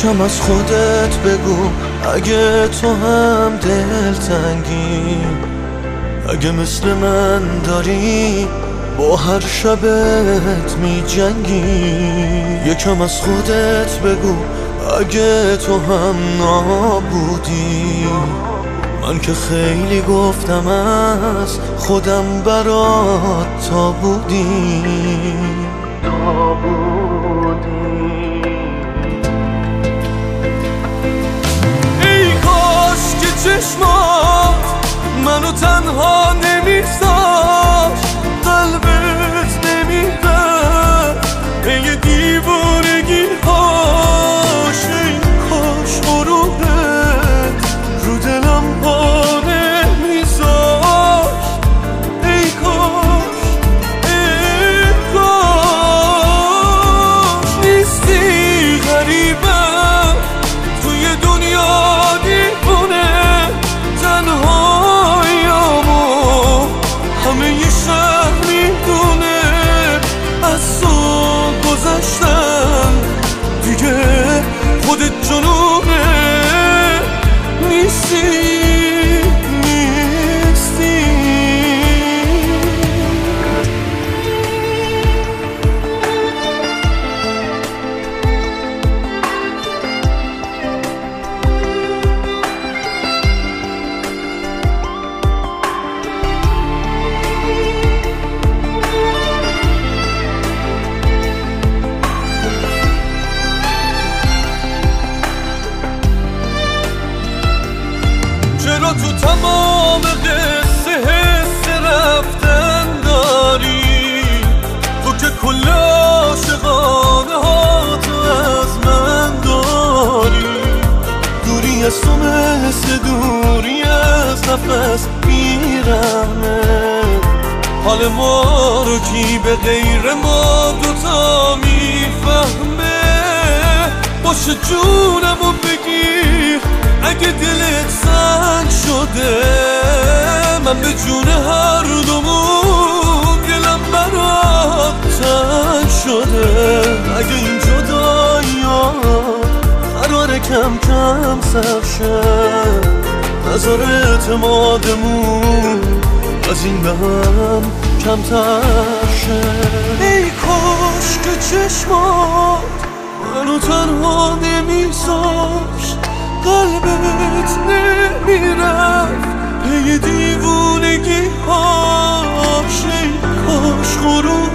یکم از خودت بگو اگه تو هم دلتنگی، اگه مثل من داری با هر شبت می جنگی. یکم از خودت بگو اگه تو هم نابودی، من که خیلی گفتم از خودم برات تا بودی. ای کاش که چشمات منو تنها نمیذاشت، قلبت نمیرفت پی دیوونگی هاش. ای کاش غروبت رو دلم پا نمیذاشت. ای کاش نیستی غریبم توی دنیا دیوونه، تنهاییامو همه ی شهر میدونه. از تو گذشتم دیگه خودت جنونه، نیستی. چرا تو تمام قصه حس رفتن داری؟ تو که کل عاشقانه ها تو از من داری. دوری از تو مثل دوری از نفس میرمه، حال ما رو کی به غیر ما دوتا میفهمه. باشه جونمو بگیر اگه دلت سنگ شده، من به جون هر دومون دلم برات تنگ شده. اگه این جدایی ها قراره کم کم سر شه، نظر اعتمادمون از این به هم کمتر شه. ای کاش که چشمات منو تنها نمیذاشت، قلبت نمیرفت پی دیوونگی هاش. ای کاش غروب